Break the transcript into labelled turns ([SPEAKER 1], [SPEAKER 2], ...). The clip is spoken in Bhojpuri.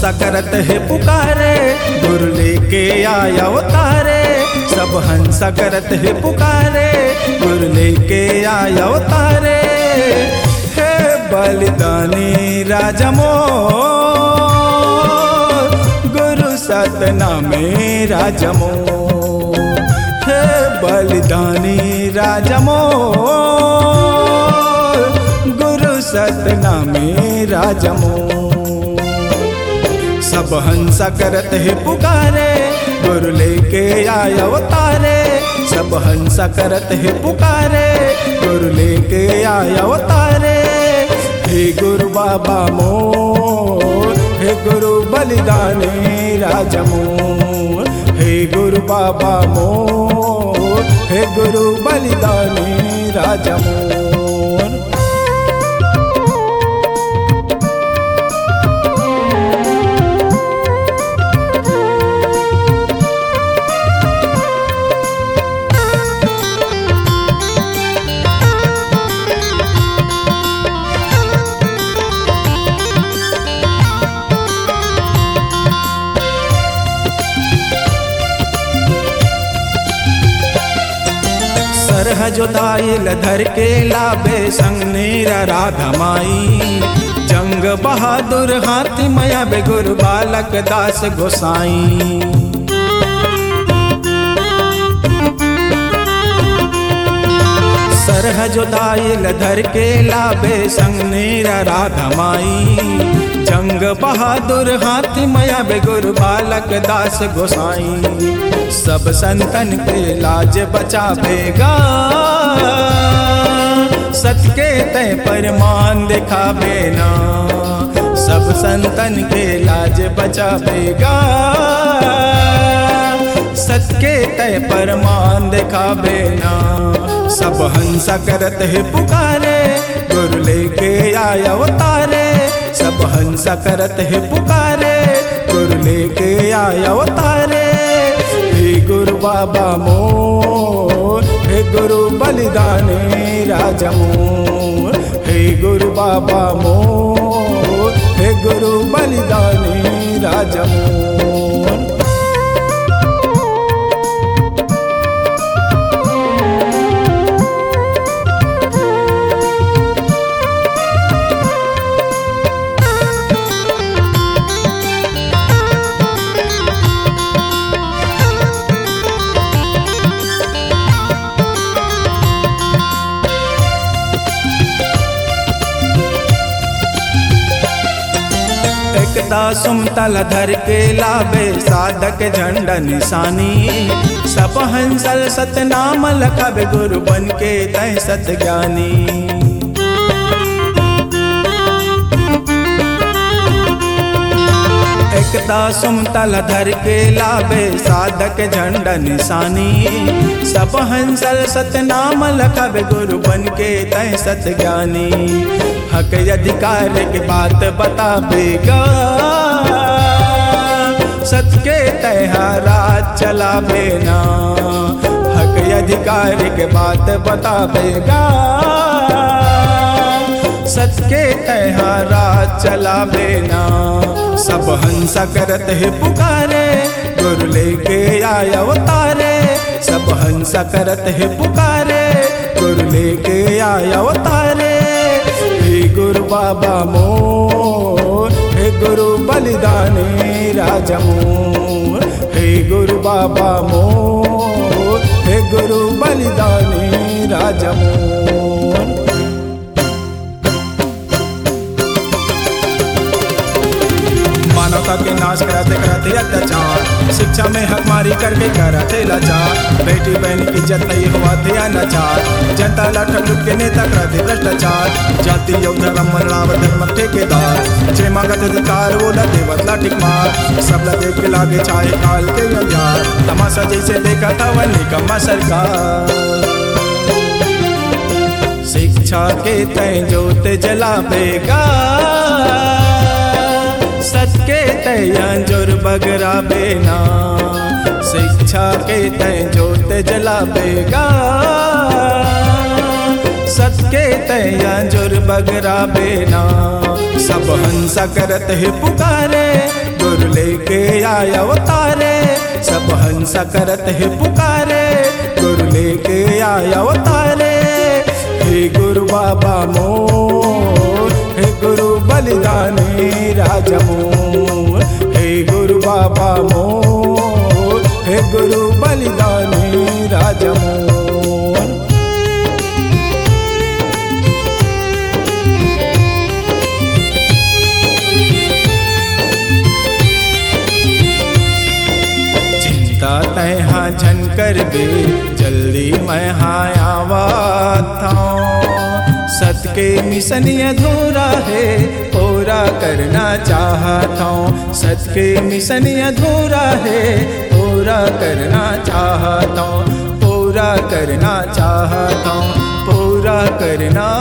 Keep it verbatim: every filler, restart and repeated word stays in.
[SPEAKER 1] हंसा करत है पुकारे, गुरु लेके आया अवतारे। सब हंसा करत है पुकारे, गुरु लेके आया अवतारे। हे बलिदानी राजा मोर, गुरु सतनामे राजा मोर। हे बलिदानी राजा मोर, गुरु सतनामे राजा मोर। सब हंसा करत है पुकारे, गुरु लेके आया अवतारे। सब हंसा करत है पुकारे, गुरु लेके आया अवतारे। हे गुरु बाबा मोर, हे गुरु बलिदानी राजा मोर। हे गुरु बाबा मोर, हे गुरु बलिदानी राजा मोर। सरह जोताइल धर के लाबे संग नीरा राधा माई। जंग बहादुर हाथी मया बे गुरु बालक दास गोसाई। सरह जोताइल धर के लाबे संग नीरा राधा माई। जंग बहादुर हाथी मया बे गुरु बालक दास गोसाई। सब संतन के लाज बचावेगा, सत्य के तय परमान दिखावे ना। सब संतन के लाज बचावेगा, सत्य के तय परमान दिखावे ना। सब हंसा करत है पुकारे, गुरु लेके आया अवतारे। सब हंसा करत है पुकारे, गुरु लेके आया अवतारे। हे गुरु बाबा मोर, हे गुरु बलिदानी राजा मोर। हे गुरु बाबा मोर, हे गुरु बलिदानी राजा मोर। एकता सुमतल धर के लाबे साधक झंडा निशानी। सब हंसल सतनाम लखबे गुरु बन के तय सत ज्ञानी। एकता सुमतल धर के लाबे साधक झंडा निशानी। सब हंसल सतनाम लखबे गुरु बन के तय सत ज्ञानी। हक अधिकार की बात बतावेगा, सत्य के तैहारा चलावे ना। हक अधिकार की बात बतावेगा, सत्य के तैहारा चलावे ना। सब हंसा करत है पुकारे, गुरु लेके आया अवतारे। सब हंसा करत है पुकारे, गुरु लेके आया अवतारे। हे गुरु बाबा मोर, हे गुरु बलिदानी राजा मोर। हे गुरु बाबा मोर, हे गुरु बलिदानी राजा मोर। मानवता के नाश कराते कराते अत्याचार, शिक्षा में हकमारी करके कराते लाचार। बेटी बहन की इज्जत नहीं हुआ थे अनाचार, जनता लाठ लुट के नेता कराते भ्रष्टाचार। जाति योग धर्म मरणाव धर्म ठेकेदार, जे मांगत अधिकार वो ला देवत लाठी मार। सब ला देख के लागे छाए काल के अंजार, तमाशा जैसे देखा था वह निकम्मा सरकार। शिक्षा के तय जोत जलावेगा, सत्य के तय अंजुर बगरावे ना। शिक्षा के तय जोत जलावेगा, सत्य के तय अंजुर बगरावे ना। सब हंसा करत है पुकारे, गुरु लेके आया अवतारे, सब हंस करत है पुकारे, गुरु लेके आया अवतारे। हे गुरु बाबा मोर, हे गुरु बलिदानी राजा मोर, हे गुरु बाबा मोर, हे गुरु बलिदानी राजा मोर। चिंता तैहा झन कर बे, जल्दी मैं हाँ आवत हूँ। सत के मिशन अधूरा है, पूरा करना चाहता हूँ। सत के मिशन अधूरा है, पूरा करना चाहता हूँ, पूरा करना चाहता हूँ, पूरा करना